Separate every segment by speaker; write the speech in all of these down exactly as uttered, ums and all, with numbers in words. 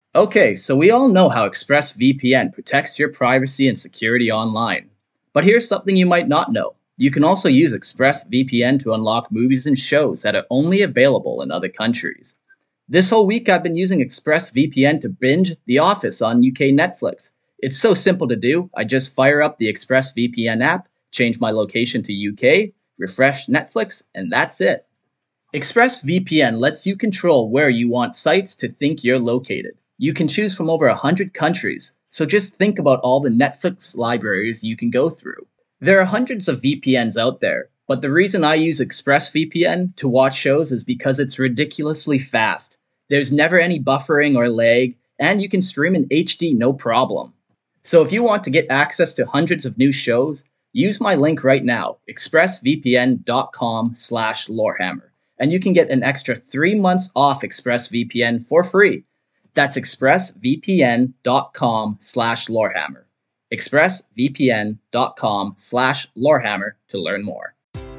Speaker 1: Okay, so we all know how ExpressVPN protects your privacy and security online. But here's something you might not know. You can also use ExpressVPN to unlock movies and shows that are only available in other countries. This whole week, I've been using ExpressVPN to binge The Office on U K Netflix. It's so simple to do. I just fire up the ExpressVPN app, change my location to U K, refresh Netflix, and that's it. ExpressVPN lets you control where you want sites to think you're located. You can choose from over one hundred countries, so just think about all the Netflix libraries you can go through. There are hundreds of V P Ns out there, but the reason I use ExpressVPN to watch shows is because it's ridiculously fast. There's never any buffering or lag, and you can stream in H D no problem. So if you want to get access to hundreds of new shows, use my link right now, expressvpn.com slash lorehammer, and you can get an extra three months off ExpressVPN for free. That's expressvpn.com slash lorehammer. expressvpn.com slash lorehammer to learn more.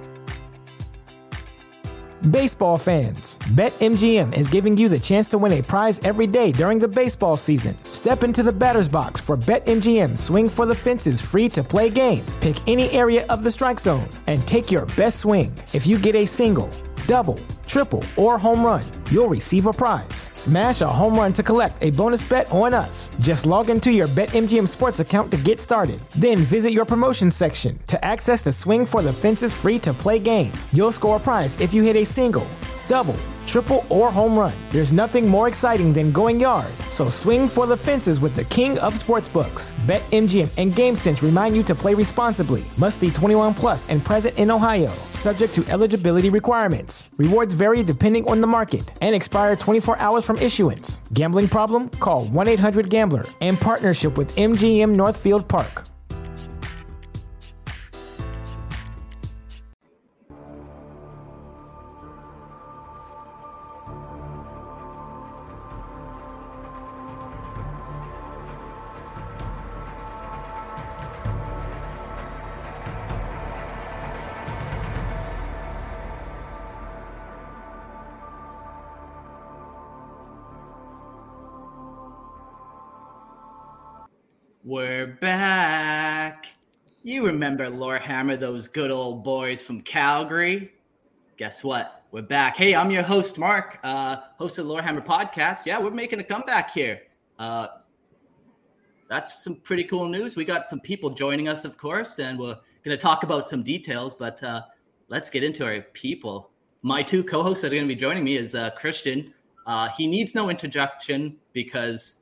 Speaker 2: Baseball fans, BetMGM is giving you the chance to win a prize every day during the baseball season. Step into the batter's box for BetMGM Swing for the Fences free-to-play game. Pick any area of the strike zone and take your best swing. If you get a single, double, triple, or home run, you'll receive a prize. Smash a home run to collect a bonus bet on us. Just log into your BetMGM Sports account to get started. Then visit your promotions section to access the Swing for the Fences free-to-play game. You'll score a prize if you hit a single, double, triple, or home run. There's nothing more exciting than going yard, so swing for the fences with the king of sportsbooks. BetMGM and GameSense remind you to play responsibly. Must be twenty-one plus and present in Ohio, subject to eligibility requirements. Rewards vary depending on the market and expire twenty-four hours from issuance. Gambling problem? Call one eight hundred gambler in partnership with M G M Northfield Park.
Speaker 3: We're back. You remember Lorehammer, those good old boys from Calgary? Guess what? We're back. Hey, I'm your host, Mark, uh, host of the Lorehammer podcast. Yeah, we're making a comeback here. Uh, that's some pretty cool news. We got some people joining us, of course, and we're going to talk about some details, but uh, let's get into our people. My two co-hosts that are going to be joining me is uh, Christian. Uh, he needs no introduction because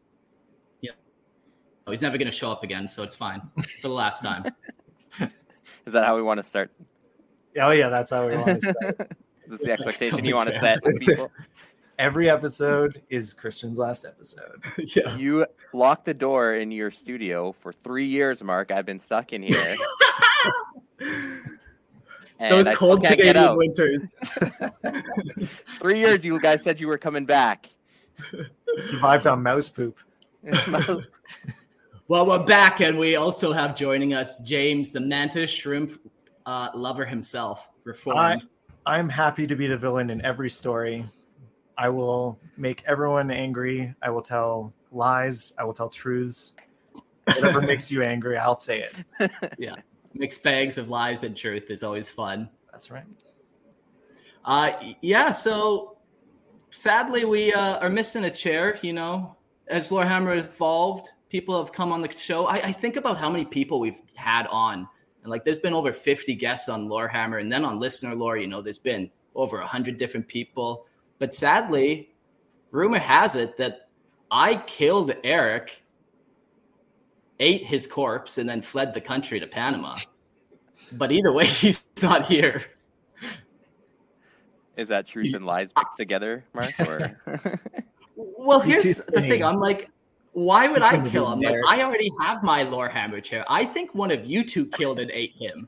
Speaker 3: he's never going to show up again, so it's fine for the last time.
Speaker 4: Is that how we want to start?
Speaker 5: Oh, yeah, that's how we want to start.
Speaker 4: Is this the expectation you want to set with people?
Speaker 5: Every episode is Christian's last episode.
Speaker 4: Yeah. You locked the door in your studio for three years, Mark. I've been stuck in here.
Speaker 3: Those I cold Canadian winters.
Speaker 4: Three years you guys said you were coming back.
Speaker 5: Survived on mouse poop.
Speaker 3: Well, we're back, and we also have joining us James, the mantis shrimp uh, lover himself. Reformed.
Speaker 5: I, I'm happy to be the villain in every story. I will make everyone angry. I will tell lies. I will tell truths. Whatever makes you angry, I'll say it.
Speaker 3: Yeah, mixed bags of lies and truth is always fun.
Speaker 5: That's right.
Speaker 3: Uh, yeah. So sadly, we uh, are missing a chair. You know, as Lorehammer evolved, people have come on the show. I, I think about how many people we've had on. And like, there's been over fifty guests on Lorehammer. And then on Listener Lore, you know, there's been over one hundred different people. But sadly, rumor has it that I killed Eric, ate his corpse, and then fled the country to Panama. But either way, he's not here.
Speaker 4: Is that truth and lies mixed together, Mark? Or?
Speaker 3: Well, here's the thing. I'm like, why would I kill him? Like, I already have my Lorehammer chair. I think one of you two killed and ate him.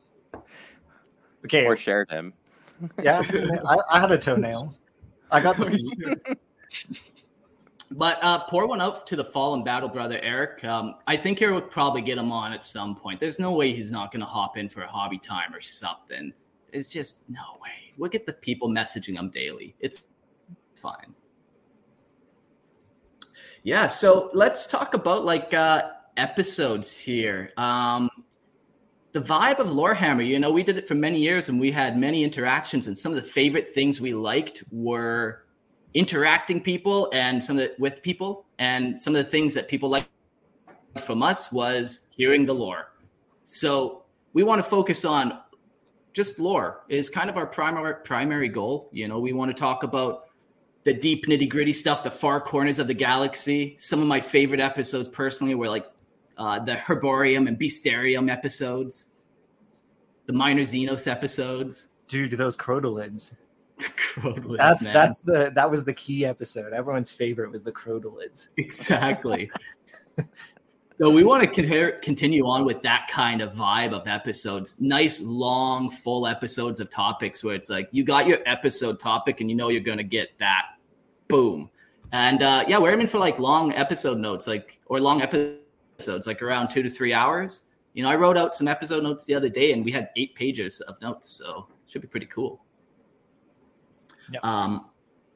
Speaker 5: Okay.
Speaker 4: Or shared him.
Speaker 5: Yeah, I, I had a toenail. I got the
Speaker 3: But uh, pour one out to the fallen battle brother, Eric. Um, I think you would probably get him on at some point. There's no way he's not going to hop in for a hobby time or something. There's just no way. We'll get the people messaging him daily. It's fine. Yeah, so let's talk about like uh, episodes here. Um, the vibe of Lorehammer, you know, we did it for many years and we had many interactions, and some of the favorite things we liked were interacting people and some of the, with people, and some of the things that people liked from us was hearing the lore. So we want to focus on just lore is kind of our primary primary goal. You know, we want to talk about the deep nitty gritty stuff, the far corners of the galaxy. Some of my favorite episodes personally were like uh, the Herborium and Beastarium episodes, the Minor Xenos episodes.
Speaker 5: Dude, those Crotalids.
Speaker 3: Crotalids,
Speaker 5: that's
Speaker 3: man.
Speaker 5: that's the that was the key episode. Everyone's favorite was the Crotalids.
Speaker 3: Exactly. So we want to con- continue on with that kind of vibe of episodes. Nice, long, full episodes of topics where it's like you got your episode topic and you know you're going to get that. Boom. And uh, yeah, we're aiming for like long episode notes, like or long episodes, like around two to three hours. You know, I wrote out some episode notes the other day and we had eight pages of notes. So it should be pretty cool.
Speaker 5: Yep.
Speaker 3: Um,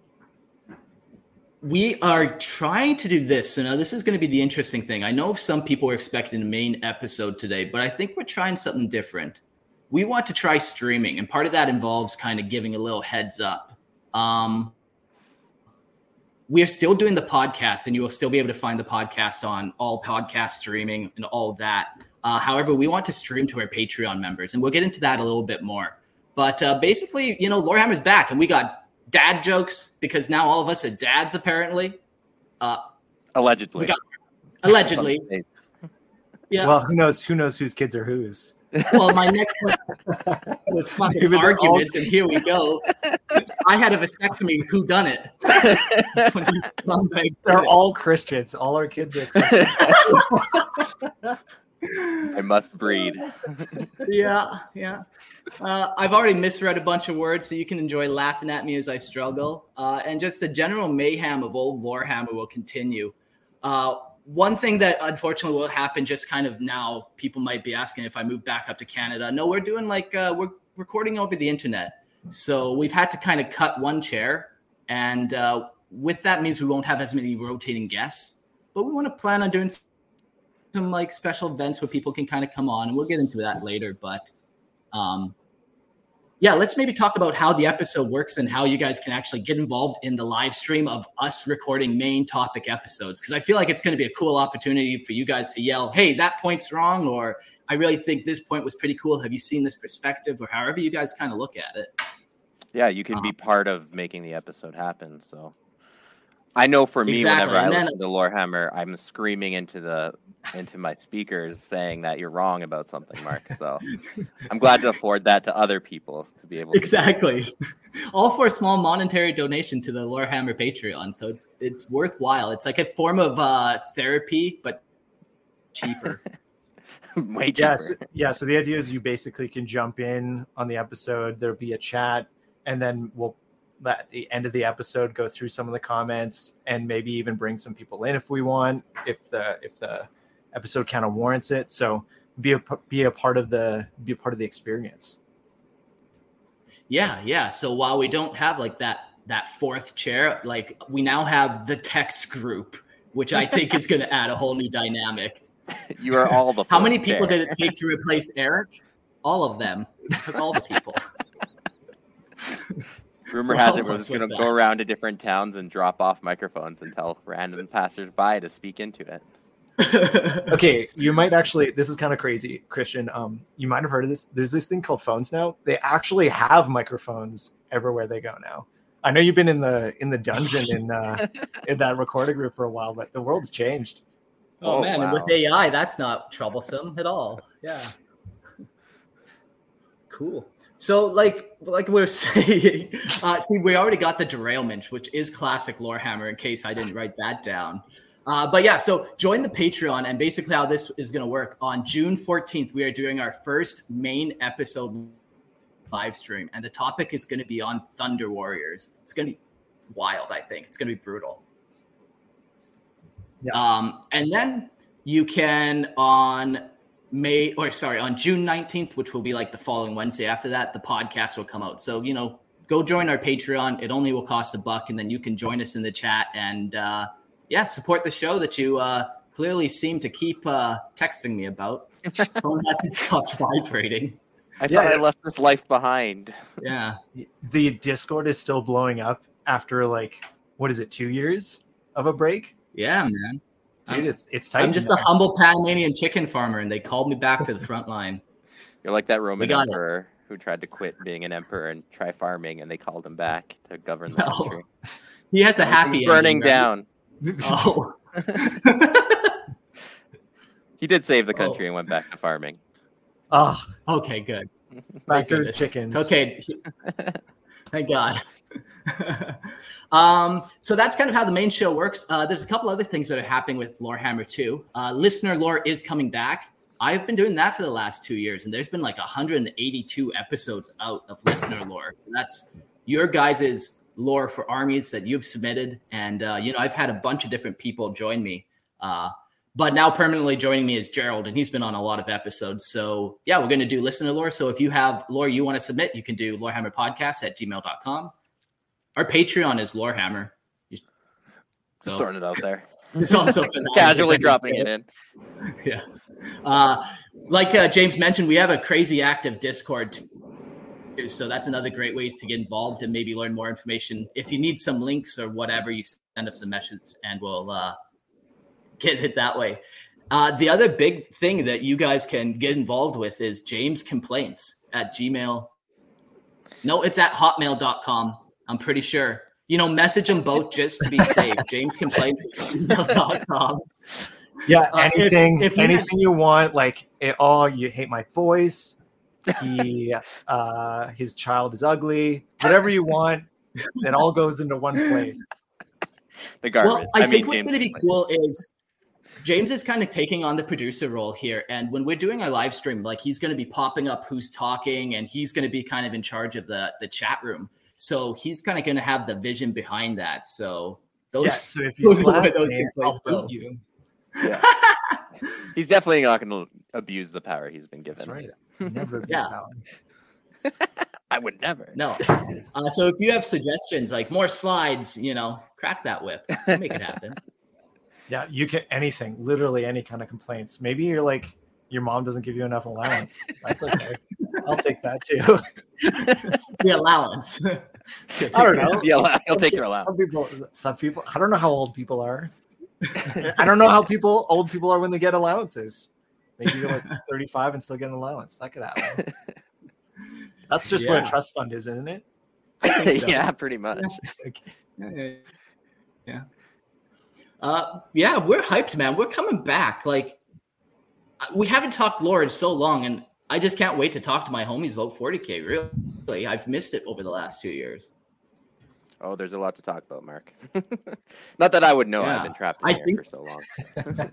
Speaker 3: We are trying to do this. So now this is going to be the interesting thing. I know some people were expecting a main episode today, but I think we're trying something different. We want to try streaming, and part of that involves kind of giving a little heads up. Um, we are still doing the podcast, and you will still be able to find the podcast on all podcast streaming and all of that. Uh, however, we want to stream to our Patreon members, and we'll get into that a little bit more. But uh, basically, you know, Lorehammer's back, and we got dad jokes because now all of us are dads apparently. Uh,
Speaker 4: allegedly.
Speaker 3: We got, allegedly. Yeah.
Speaker 5: Well, who knows? Who knows whose kids are whose?
Speaker 3: Well, my next one was fucking
Speaker 5: Maybe they're all-
Speaker 3: arguments, and here we go. I had a vasectomy. Who done it? When you scumbags did
Speaker 5: They're
Speaker 3: it.
Speaker 5: all Christians. All our kids are Christians.
Speaker 4: I must breed.
Speaker 3: Yeah, yeah. Uh, I've already misread a bunch of words, so you can enjoy laughing at me as I struggle. Uh, and just the general mayhem of old Lorehammer will continue. Uh, one thing that unfortunately will happen just kind of now, people might be asking if I move back up to Canada. No, we're doing like, uh, we're recording over the internet. So we've had to kind of cut one chair. And uh, with that means we won't have as many rotating guests. But we want to plan on doing some like special events where people can kind of come on, and we'll get into that later. But um, yeah, let's maybe talk about how the episode works and how you guys can actually get involved in the live stream of us recording main topic episodes. Because I feel like it's going to be a cool opportunity for you guys to yell, hey, that point's wrong, or I really think this point was pretty cool. Have you seen this perspective? Or however you guys kind of look at it.
Speaker 4: Yeah, you can
Speaker 3: Um,
Speaker 4: be part of making the episode happen. So I know for me,
Speaker 3: Exactly,
Speaker 4: whenever I
Speaker 3: and then-
Speaker 4: listen to Lorehammer, I'm screaming into the into my speakers saying that you're wrong about something, Mark. So I'm glad to afford that to other people to be able to.
Speaker 3: Exactly. All for a small monetary donation to the Lorehammer Patreon. So it's it's worthwhile. It's like a form of uh, therapy, but cheaper.
Speaker 4: Way cheaper.
Speaker 5: Yeah, so, yeah. So the idea is you basically can jump in on the episode. There'll be a chat, and then we'll at the end of the episode go through some of the comments and maybe even bring some people in if we want, if the if the episode kind of warrants it. So be a be a part of the be a part of the experience.
Speaker 3: Yeah, yeah. So while we don't have like that that fourth chair, like we now have the text group, which I think is going to add a whole new dynamic.
Speaker 4: You are all the.
Speaker 3: How many
Speaker 4: fourth
Speaker 3: people
Speaker 4: chair.
Speaker 3: did it take to replace Eric? All of them. It took all the people.
Speaker 4: Rumor
Speaker 3: So
Speaker 4: has
Speaker 3: all
Speaker 4: it
Speaker 3: of
Speaker 4: we're
Speaker 3: us
Speaker 4: just going to
Speaker 3: went
Speaker 4: go
Speaker 3: back.
Speaker 4: around to different towns and drop off microphones and tell random passersby to speak into it.
Speaker 5: Okay, you might actually. This is kind of crazy, Christian. Um, you might have heard of this. There's this thing called phones now. They actually have microphones everywhere they go now. I know you've been in the in the dungeon in uh, in that recording group for a while, but the world's changed.
Speaker 3: Oh,
Speaker 4: Oh,
Speaker 3: man, and
Speaker 4: wow.
Speaker 3: with A I, that's not troublesome at all. Yeah. Cool. So, like, like we were saying, uh, see, we already got the derailment, which is classic Lorehammer. In case I didn't write that down. Uh, but yeah, so join the Patreon, and basically how this is going to work. On June fourteenth, we are doing our first main episode live stream, and the topic is going to be on Thunder Warriors. It's going to be wild. I think it's going to be brutal.
Speaker 5: Yeah.
Speaker 3: Um, and then you can on May or sorry, on June nineteenth, which will be like the following Wednesday after that, the podcast will come out. So, you know, go join our Patreon. It only will cost a buck. And then you can join us in the chat and, uh, yeah, support the show that you uh, clearly seem to keep uh, texting me about. Phone hasn't stopped vibrating.
Speaker 4: I
Speaker 5: Yeah.
Speaker 4: thought I left this life behind.
Speaker 3: Yeah.
Speaker 5: The Discord is still blowing up after like, what is it, two years of a break?
Speaker 3: Yeah, man.
Speaker 5: Dude,
Speaker 3: I'm,
Speaker 5: it's it's tight.
Speaker 3: I'm just a humble Panamanian chicken farmer, and they called me back to the front line.
Speaker 4: You're like that Roman
Speaker 3: got it.
Speaker 4: emperor who tried to quit being an emperor and try farming, and they called him back to govern the
Speaker 3: No.
Speaker 4: country.
Speaker 3: He has a happy
Speaker 4: He's burning
Speaker 3: ending, right?
Speaker 4: down.
Speaker 3: Oh.
Speaker 4: He did save the country and went back to farming.
Speaker 5: Oh,
Speaker 3: Okay, good.
Speaker 5: back to his
Speaker 3: goodness.
Speaker 5: chickens.
Speaker 3: It's okay. Thank God. um, so that's kind of how the main show works. Uh, there's a couple other things that are happening with Lorehammer too. Uh, listener lore is coming back. I've been doing that for the last two years, and there's been like one hundred eighty-two episodes out of listener lore. So that's your guys' lore for armies that you've submitted. And, uh, you know, I've had a bunch of different people join me. Uh, but now permanently joining me is Gerald, and he's been on a lot of episodes. So, yeah, we're going to do listener lore. So if you have lore you want to submit, you can do lorehammerpodcast at gmail dot com. Our Patreon is Lorehammer. So
Speaker 4: Just throwing it out there.
Speaker 3: it's also
Speaker 4: Casually dropping it in.
Speaker 3: Yeah. Uh, like uh, James mentioned, we have a crazy active Discord too. So that's another great way to get involved and maybe learn more information. If you need some links or whatever, you send us a message and we'll uh, get it that way. Uh, the other big thing that you guys can get involved with is James Complaints at Gmail. No, it's at hotmail dot com. I'm pretty sure. You know, message them both just to be safe. James Complaints at gmail dot com.
Speaker 5: Yeah,
Speaker 3: Uh, if-
Speaker 5: anything,
Speaker 3: if you
Speaker 5: anything you want. Like, it, oh, you hate my voice. He, uh, his child is ugly. Whatever you want, it all goes into one place.
Speaker 4: The garbage.
Speaker 3: Well, I,
Speaker 4: mean,
Speaker 3: think what's
Speaker 4: James
Speaker 3: going to be
Speaker 4: Complaints.
Speaker 3: cool is James is kind of taking on the producer role here. And when we're doing our live stream, like he's going to be popping up who's talking, and he's going to be kind of in charge of the, the chat room. So he's kind of going to have the vision behind that. So those,
Speaker 5: Yeah, so if you
Speaker 3: those are where
Speaker 5: slap
Speaker 3: those
Speaker 5: me,
Speaker 3: things
Speaker 5: I'll
Speaker 3: go.
Speaker 5: boot you.
Speaker 4: Yeah. He's definitely not going to abuse the power he's been given.
Speaker 5: That's right. Never abuse
Speaker 3: Yeah.
Speaker 5: power.
Speaker 4: I would never.
Speaker 3: No. Uh, so if you have suggestions, like more slides, you know, crack that whip. We'll make it happen.
Speaker 5: Yeah, you can anything, literally any kind of complaints. Maybe you're like, your mom doesn't give you enough allowance. That's okay. I'll take that too.
Speaker 3: The allowance.
Speaker 5: I don't know.
Speaker 4: Yeah, he'll take your allowance.
Speaker 5: Some people, some people. I don't know how old people are. I don't know how people, old people are when they get allowances. Maybe you're like thirty-five and still get an allowance. That could happen. That's just what
Speaker 3: Yeah.
Speaker 5: a trust fund is, isn't it?
Speaker 3: think so.
Speaker 4: Yeah, pretty much.
Speaker 3: Yeah. Yeah. Uh, yeah, we're hyped, man. We're coming back. Like, we haven't talked lore in so long, and I just can't wait to talk to my homies about forty K. Really, I've missed it over the last two years.
Speaker 4: Oh, there's a lot to talk about, Mark. Not that I would know.
Speaker 3: Yeah.
Speaker 4: I've been trapped in
Speaker 3: I
Speaker 4: here
Speaker 3: think-
Speaker 4: for so long.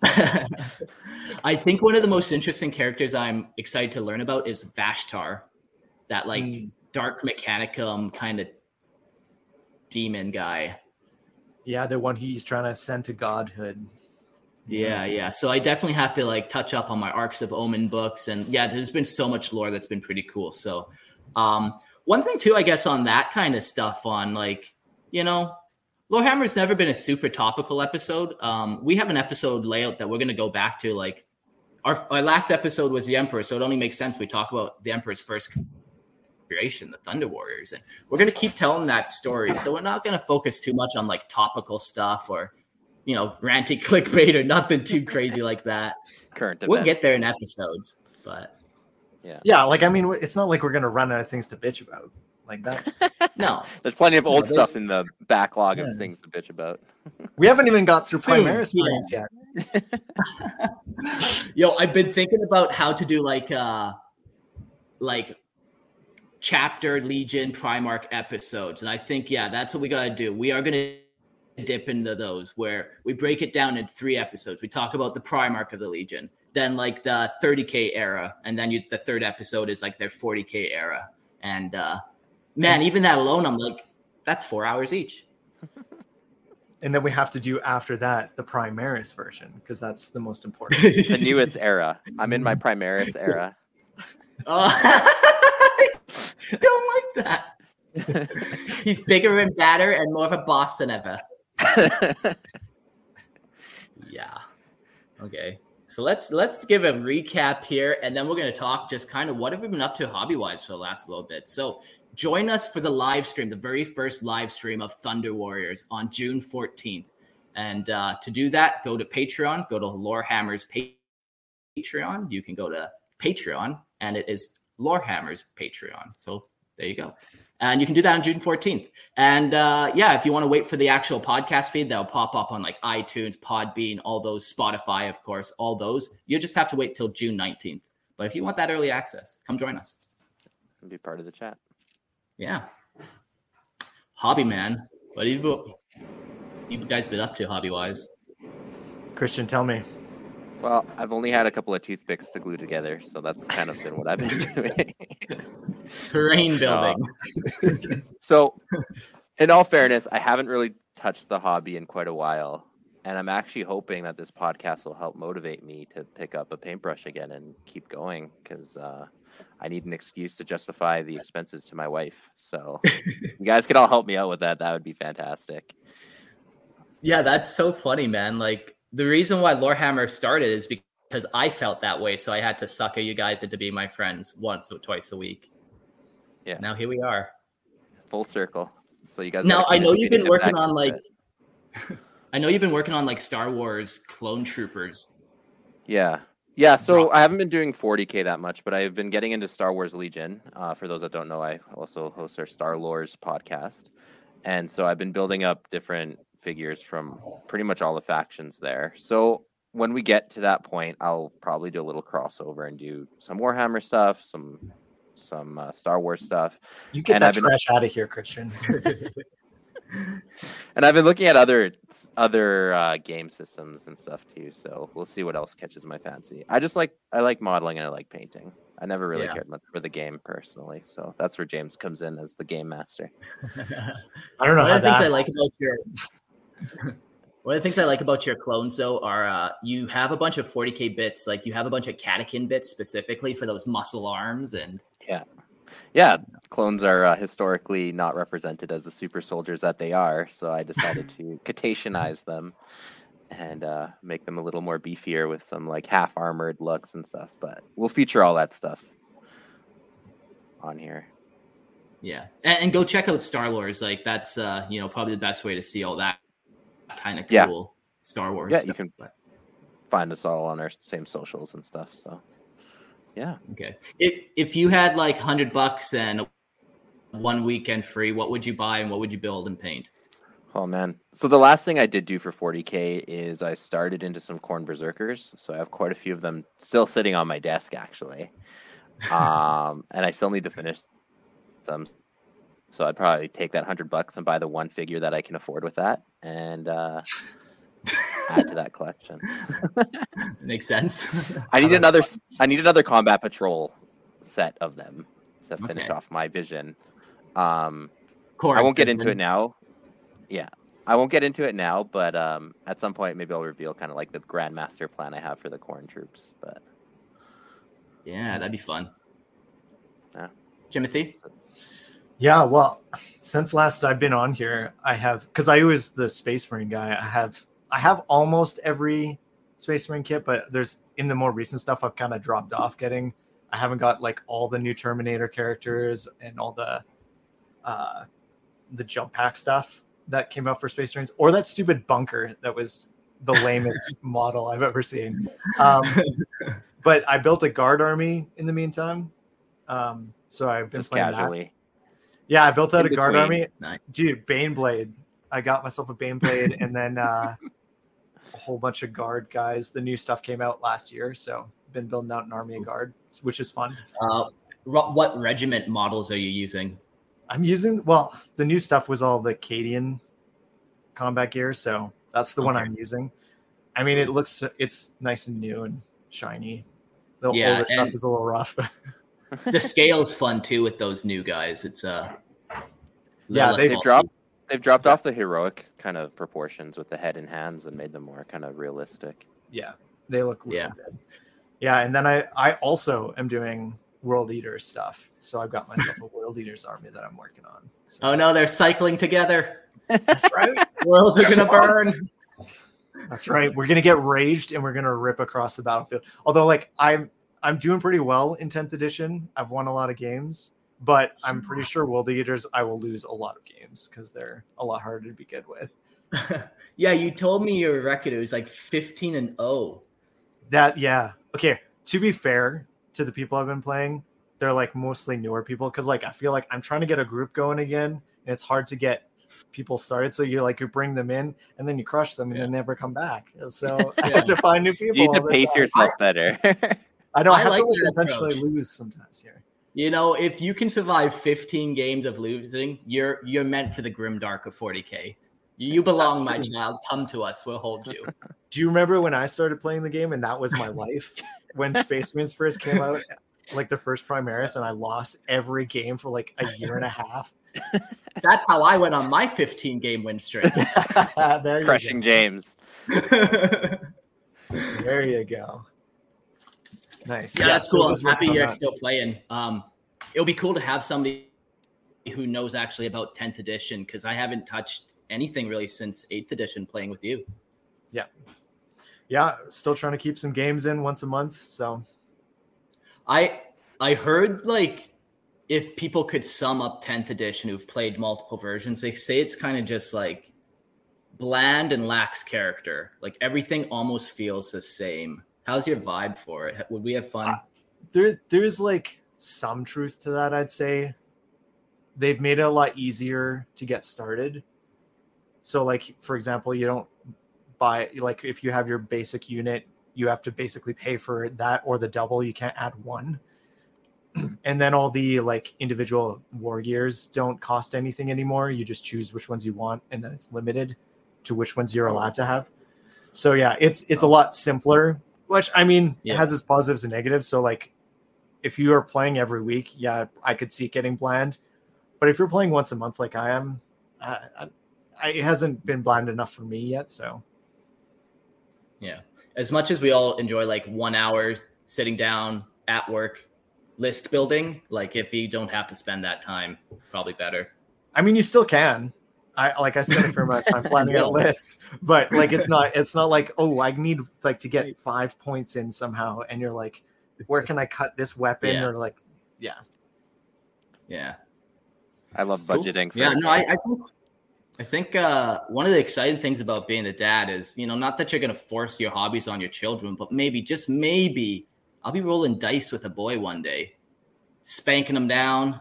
Speaker 3: I think one of the most interesting characters I'm excited to learn about is Vashtar, that like
Speaker 5: Mm.
Speaker 3: dark mechanicum kind of demon guy.
Speaker 5: Yeah, the one he's trying to send to godhood.
Speaker 3: Yeah, yeah. So I definitely have to like touch up on my Arcs of Omen books, and yeah, there's been so much lore that's been pretty cool. So, um, one thing too, I guess, on that kind of stuff, on like, you know, Lorehammer's never been a super topical episode. Um, we have an episode layout that we're going to go back to. Like, our our last episode was the Emperor, so it only makes sense we talk about the Emperor's first creation, the Thunder Warriors, and we're going to keep telling that story. So we're not going to focus too much on like topical stuff or, you know, ranty clickbait or nothing too crazy like that.
Speaker 4: Current event.
Speaker 3: We'll get there in episodes, but
Speaker 4: yeah.
Speaker 5: Yeah, like I mean, it's not like we're gonna run out of things to bitch about like that.
Speaker 3: no.
Speaker 4: There's plenty of old
Speaker 3: No, there's-
Speaker 4: stuff in the backlog
Speaker 5: Yeah.
Speaker 4: of things to bitch about.
Speaker 5: We haven't even got through
Speaker 3: Soon,
Speaker 5: Primaris
Speaker 3: yeah.
Speaker 5: Mines yet.
Speaker 3: Yo, I've been thinking about how to do like uh like chapter Legion Primarch episodes, and I think yeah, that's what we gotta do. We are gonna dip into those where we break it down in three episodes. We talk about the Primarch of the Legion, then like the thirty K era, and then you, the third episode is like their forty K era. And uh man, even that alone, I'm like, that's four hours each.
Speaker 5: And then we have to do after that the Primaris version because that's the most important.
Speaker 4: The newest era. I'm in my Primaris era.
Speaker 3: Oh, don't like that. He's bigger and badder and more of a boss than ever. Yeah. Okay. So let's let's give a recap here, and then we're going to talk just kind of what have we been up to hobby-wise for the last little bit. So join us for the live stream, the very first live stream of Thunder Warriors on June fourteenth. And uh, to do that, go to Patreon, go to Lorehammer's Patreon. You can go to Patreon, and it is Lorehammer's Patreon. So there you go. And you can do that on June fourteenth. And uh, yeah, if you want to wait for the actual podcast feed, that'll pop up on like iTunes, Podbean, all those, Spotify, of course, all those. You just have to wait till June nineteenth. But if you want that early access, come join us.
Speaker 4: And be part of the chat.
Speaker 3: Yeah. Hobby, man. What have you, you guys been up to hobby-wise?
Speaker 5: Christian, tell me.
Speaker 4: Well, I've only had a couple of toothpicks to glue together, so that's kind of been what I've been doing.
Speaker 3: Terrain building.
Speaker 4: Uh, so, in all fairness, I haven't really touched the hobby in quite a while, and I'm actually hoping that this podcast will help motivate me to pick up a paintbrush again and keep going, because uh, I need an excuse to justify the expenses to my wife. So, you guys can all help me out with that. That would be fantastic.
Speaker 3: Yeah, that's so funny, man. Like, the reason why Lorehammer started is because I felt that way. So I had to sucker you guys into being my friends once or twice a week.
Speaker 4: Yeah.
Speaker 3: Now here we are.
Speaker 4: Full circle. So you guys.
Speaker 3: Now I know you've been working on
Speaker 4: it.
Speaker 3: like, I know you've been working on like Star Wars Clone Troopers.
Speaker 4: Yeah. Yeah. So I haven't been doing forty K that much, but I've been getting into Star Wars Legion. Uh, for those that don't know, I also host our Star Lores podcast. And so I've been building up different figures from pretty much all the factions there. So when we get to that point, I'll probably do a little crossover and do some Warhammer stuff, some some uh, Star Wars stuff.
Speaker 5: You get
Speaker 4: and
Speaker 5: that
Speaker 4: I've been,
Speaker 5: trash out of here, Christian.
Speaker 4: and I've been looking at other other uh, game systems and stuff too. So we'll see what else catches my fancy. I just like I like modeling and I like painting. I never really
Speaker 3: Yeah.
Speaker 4: cared much for the game personally. So that's where James comes in as the game master.
Speaker 5: I don't know
Speaker 3: One
Speaker 5: how
Speaker 3: of the things
Speaker 5: that.
Speaker 3: I like about your one of the things I like about your clones, though, are uh, you have a bunch of forty K bits. Like you have a bunch of Catechin bits specifically for those muscle arms, and
Speaker 4: Yeah. Yeah. Clones are uh, historically not represented as the super soldiers that they are. So I decided to Catationize them and uh, make them a little more beefier with some like half armored looks and stuff. But we'll feature all that stuff on here.
Speaker 3: yeah, and, and go check out Star Wars. Like that's uh, you know probably the best way to see all that kind of cool
Speaker 4: Yeah.
Speaker 3: Star Wars.
Speaker 4: Yeah,
Speaker 3: stuff.
Speaker 4: you can
Speaker 3: But-
Speaker 4: find us all on our same socials and stuff. So, yeah.
Speaker 3: Okay. If if you had like hundred bucks and one weekend free, what would you buy and what would you build and paint?
Speaker 4: Oh man. So the last thing I did do for forty K is I started into some Khorne Berserkers. So I have quite a few of them still sitting on my desk actually. Um, and I still need to finish them. So I'd probably take that hundred bucks and buy the one figure that I can afford with that and uh, add to that collection.
Speaker 3: Makes sense.
Speaker 4: I need another I need another Combat Patrol set of them to finish
Speaker 3: Okay.
Speaker 4: off my vision. Um
Speaker 3: Course,
Speaker 4: I won't get into it now. Yeah. I won't get into it now, but um, at some point maybe I'll reveal kind of like the Grandmaster plan I have for the Khorne troops. But
Speaker 3: Yeah, that'd be fun.
Speaker 4: Yeah.
Speaker 3: Timothy?
Speaker 5: Yeah, well, since last I've been on here, I have because I was the Space Marine guy. I have I have almost every Space Marine kit, but there's in the more recent stuff I've kind of dropped off getting. I haven't got like all the new Terminator characters and all the uh, the jump pack stuff that came out for Space Marines, or that stupid bunker that was the lamest model I've ever seen. Um, but I built a guard army in the meantime, um, so I've been
Speaker 4: just
Speaker 5: playing that.
Speaker 4: casually.
Speaker 5: Yeah, I built out
Speaker 4: In
Speaker 5: a guard
Speaker 4: between.
Speaker 5: army.
Speaker 3: Nice.
Speaker 5: Dude, Baneblade. I got myself a Baneblade and then uh, a whole bunch of guard guys. The new stuff came out last year, so I've been building out an army of guard, which is fun.
Speaker 3: Uh, ro- what regiment models are you using?
Speaker 5: I'm using, well, the new stuff was all the Cadian combat gear, so that's the one
Speaker 3: Okay.
Speaker 5: I'm using. I mean, it looks, it's nice and new and shiny. The
Speaker 3: Yeah,
Speaker 5: older stuff
Speaker 3: and-
Speaker 5: is a little rough.
Speaker 3: The scale's fun too with those new guys. It's uh
Speaker 5: Yeah,
Speaker 3: less
Speaker 5: they've
Speaker 4: They've
Speaker 3: bulky.
Speaker 4: dropped they've dropped off the heroic kind of proportions with the head and hands and made them more kind of realistic.
Speaker 5: Yeah, they look really
Speaker 3: Yeah.
Speaker 5: good. Yeah, and then I, I also am doing World Eater stuff. So I've got myself a World Eaters army that I'm working on. So
Speaker 3: Oh no, they're cycling together.
Speaker 5: that's right.
Speaker 3: Worlds are gonna burn.
Speaker 5: That's right. We're gonna get raged and we're gonna rip across the battlefield. Although, like, I'm I'm doing pretty well in tenth edition. I've won a lot of games, but I'm pretty sure World Eaters I will lose a lot of games because they're a lot harder to be good with.
Speaker 3: Yeah, you told me your record it was like fifteen and oh.
Speaker 5: That yeah. Okay. To be fair to the people I've been playing, they're like mostly newer people because like I feel like I'm trying to get a group going again, and it's hard to get people started. So you like you bring them in and then you crush them and
Speaker 3: yeah.
Speaker 5: they never come back. So I have to find new people.
Speaker 4: You need to pace yourself better.
Speaker 5: I don't I have
Speaker 3: like
Speaker 5: to like,
Speaker 3: that
Speaker 5: eventually
Speaker 3: approach.
Speaker 5: lose sometimes here.
Speaker 3: You know, if you can survive fifteen games of losing, you're you're meant for the grimdark of forty K. You belong, my child. Come to us. We'll hold you.
Speaker 5: Do you remember when I started playing the game and that was my life? When Space Marines first came out, like the first Primaris, and I lost every game for like a year and a half.
Speaker 3: That's how I went on my fifteen game win streak.
Speaker 5: There you
Speaker 4: Crushing
Speaker 5: go.
Speaker 4: James.
Speaker 5: There you go. Nice.
Speaker 3: Yeah, that's cool. I'm
Speaker 5: those were
Speaker 3: happy
Speaker 5: fun
Speaker 3: you're
Speaker 5: times.
Speaker 3: still playing. Um, it'll be cool to have somebody who knows actually about tenth edition because I haven't touched anything really since eighth edition playing with you.
Speaker 5: Yeah. Yeah, still trying to keep some games in once a month. So
Speaker 3: I I heard like if people could sum up tenth edition who've played multiple versions, they say it's kind of just like bland and lacks character. Like everything almost feels the same. How's your vibe for it? Would we have fun?
Speaker 5: Uh, there, there's like some truth to that, I'd say. They've made it a lot easier to get started. So like, for example, you don't buy, like if you have your basic unit, you have to basically pay for that or the double. You can't add one. And then all the like individual war gears don't cost anything anymore. You just choose which ones you want, and then it's limited to which ones you're allowed to have. So yeah, it's it's a lot simpler, which I mean,
Speaker 3: Yeah.
Speaker 5: it has its positives and negatives. So like if you are playing every week, yeah, I could see it getting bland. But if you're playing once a month like I am, I, I, I, it hasn't been bland enough for me yet. So
Speaker 3: Yeah. As much as we all enjoy like one hour sitting down at work, list building, like if you don't have to spend that time, probably better.
Speaker 5: I mean, you still can. I like I spend a fair amount of time planning out lists, but like it's not it's not like, oh, I need like to get five points in somehow, and you're like, where can I cut this weapon?
Speaker 3: Yeah.
Speaker 5: Or like, yeah.
Speaker 3: Yeah.
Speaker 4: I love
Speaker 3: Cool.
Speaker 4: budgeting. For
Speaker 3: Yeah, no, I, I think I think uh, one of the exciting things about being a dad is, you know, not that you're going to force your hobbies on your children, but maybe, just maybe, I'll be rolling dice with a boy one day, spanking him down.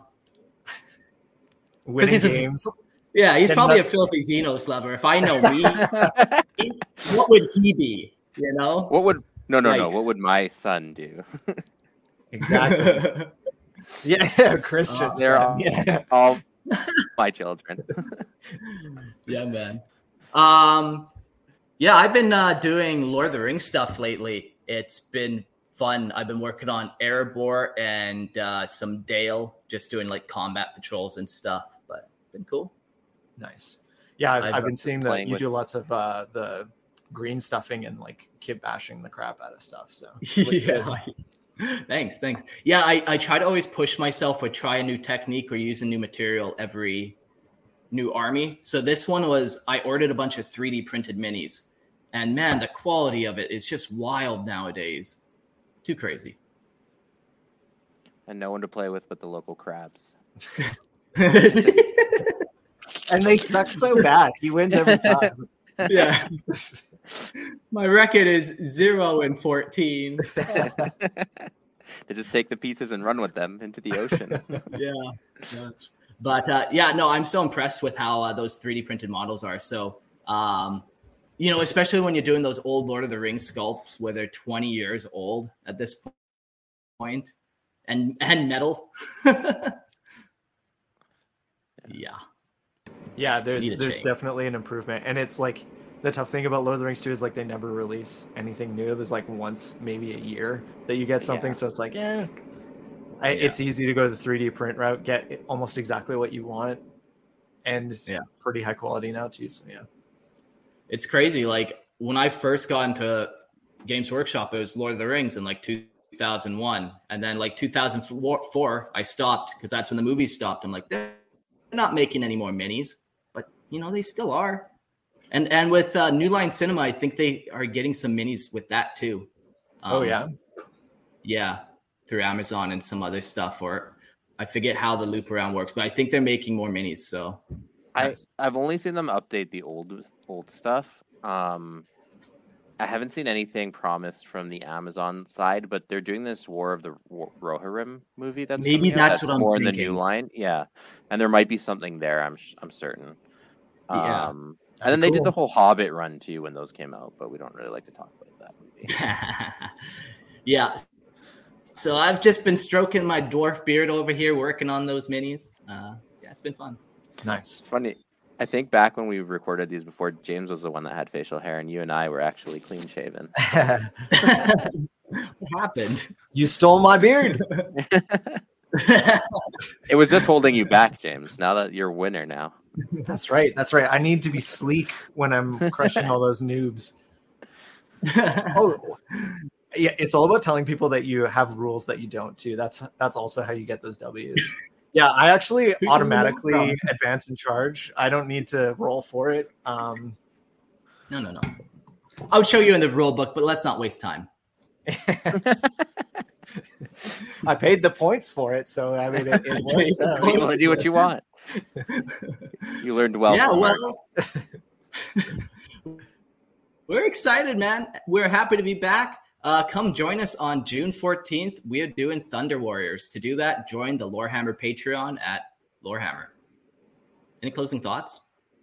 Speaker 5: Winning
Speaker 3: he's a-
Speaker 5: games.
Speaker 3: Yeah, he's
Speaker 5: And
Speaker 3: probably
Speaker 5: that-
Speaker 3: a filthy Xenos lover. If I know me, what would he be? You know?
Speaker 4: What would no no no?
Speaker 3: Yikes.
Speaker 4: What would my son do?
Speaker 5: Exactly. Yeah, yeah, Christian.
Speaker 3: Uh,
Speaker 4: They're
Speaker 5: son.
Speaker 4: all,
Speaker 5: Yeah.
Speaker 4: all my children.
Speaker 3: Yeah, man. Um, yeah, I've been uh, doing Lord of the Rings stuff lately. It's been fun. I've been working on Erebor and uh, some Dale, just doing like combat patrols and stuff. But been cool.
Speaker 5: Nice. Yeah, I've,
Speaker 3: I've
Speaker 5: I've been
Speaker 4: just
Speaker 5: seeing that
Speaker 4: playing
Speaker 5: you
Speaker 4: with-
Speaker 5: do lots of uh, the green stuffing and like kid bashing the crap out of stuff. So looks
Speaker 3: Yeah.
Speaker 5: good.
Speaker 3: Thanks, thanks. Yeah, I, I try to always push myself or try a new technique or use a new material every new army. So this one was, I ordered a bunch of three D printed minis. And man, the quality of it is just wild nowadays. Too crazy.
Speaker 4: And no one to play with but the local crabs.
Speaker 5: And they suck so bad. He wins every time.
Speaker 3: Yeah. My record is zero and fourteen.
Speaker 4: They just take the pieces and run with them into the ocean.
Speaker 3: Yeah. But uh, yeah, no, I'm so impressed with how uh, those three D printed models are. So, um, you know, especially when you're doing those old Lord of the Rings sculpts where they're twenty years old at this point, and and metal. Yeah.
Speaker 5: Yeah, there's
Speaker 3: Need a
Speaker 5: there's
Speaker 3: change.
Speaker 5: definitely an improvement, and it's like the tough thing about Lord of the Rings too is like they never release anything new. There's like once maybe a year that you get something,
Speaker 4: Yeah.
Speaker 5: so it's like yeah, I,
Speaker 3: Yeah.
Speaker 5: it's easy to go to the three D print route, get it almost exactly what you want, and it's
Speaker 3: Yeah.
Speaker 5: pretty high quality now too. So yeah,
Speaker 3: It's crazy. Like when I first got into Games Workshop, it was Lord of the Rings in like two thousand one. And then like two thousand four, I stopped because that's when the movies stopped. I'm like, they're not making any more minis, but you know, they still are. And and with uh, New Line Cinema, I think they are getting some minis with that too. Um,
Speaker 5: oh yeah,
Speaker 3: yeah, through Amazon and some other stuff. Or I forget how the loop around works, but I think they're making more minis. So
Speaker 4: I I've only seen them update the old old stuff. Um, I haven't seen anything promised from the Amazon side, but they're doing this War of the Rohirrim movie. That's
Speaker 3: maybe that's,
Speaker 4: that's
Speaker 3: what I'm
Speaker 4: more
Speaker 3: thinking.
Speaker 4: in the New Line, yeah. And there might be something there. I'm I'm certain.
Speaker 3: Yeah.
Speaker 4: Um, and then they
Speaker 5: cool.
Speaker 4: did the whole Hobbit run too when those came out, but we don't really like to talk about that movie.
Speaker 3: Yeah. So I've just been stroking my dwarf beard over here, working on those minis. Uh, yeah, it's been fun.
Speaker 5: Nice.
Speaker 4: It's funny. I think back when we recorded these before, James was the one that had facial hair, and you and I were actually clean shaven.
Speaker 3: What happened?
Speaker 5: You stole my beard.
Speaker 4: It was just holding you back, James. Now that you're winner now.
Speaker 5: That's right. That's right. I need to be sleek when I'm crushing all those noobs. Oh, yeah. It's all about telling people that you have rules that you don't too. That's that's also how you get those W's. Yeah, I actually automatically advance in charge. I don't need to roll for it. Um,
Speaker 3: no, no, no. I would show you in the rule book, but let's not waste time.
Speaker 5: I paid the points for it, so I mean, it, it works out.
Speaker 4: You want to do what you want. You learned well.
Speaker 3: Yeah, well, we're excited, man. We're happy to be back. Uh, come join us on June fourteenth. We are doing Thunder Warriors. To do that, join the Lorehammer Patreon at Lorehammer. Any closing thoughts?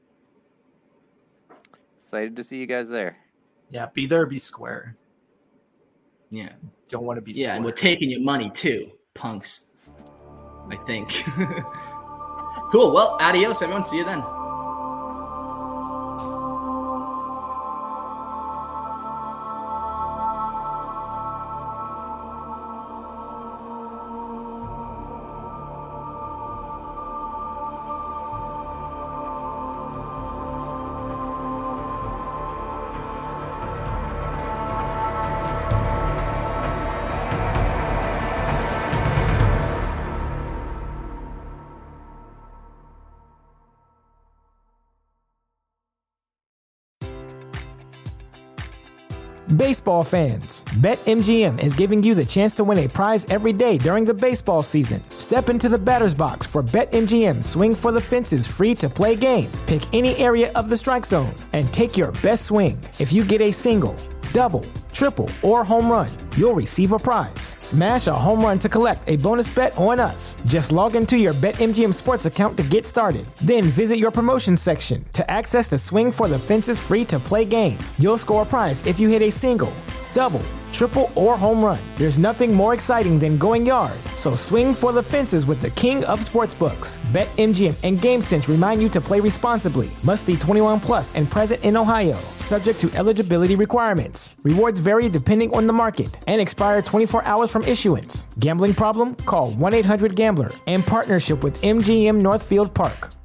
Speaker 4: Excited to see you guys there.
Speaker 5: Yeah, be there, be square.
Speaker 3: Yeah.
Speaker 5: Don't want to be
Speaker 3: Yeah,
Speaker 5: square.
Speaker 3: and we're taking your money too, punks. I think. Cool. Well, adios, everyone. See you then.
Speaker 2: Baseball fans, BetMGM is giving you the chance to win a prize every day during the baseball season. Step into the batter's box for BetMGM Swing for the Fences free-to-play game. Pick any area of the strike zone and take your best swing. If you get a single, double, triple, or home run, you'll receive a prize. Smash a home run to collect a bonus bet on us. Just log into your BetMGM Sports account to get started. Then visit your promotion section to access the Swing for the Fences free-to-play game. You'll score a prize if you hit a single, double, triple, or home run. There's nothing more exciting than going yard. So swing for the fences with the king of sportsbooks. BetMGM and GameSense remind you to play responsibly. Must be twenty-one plus and present in Ohio. Subject to eligibility requirements. Rewards vary depending on the market and expire twenty-four hours from issuance. Gambling problem? Call one eight hundred gambler in partnership with M G M Northfield Park.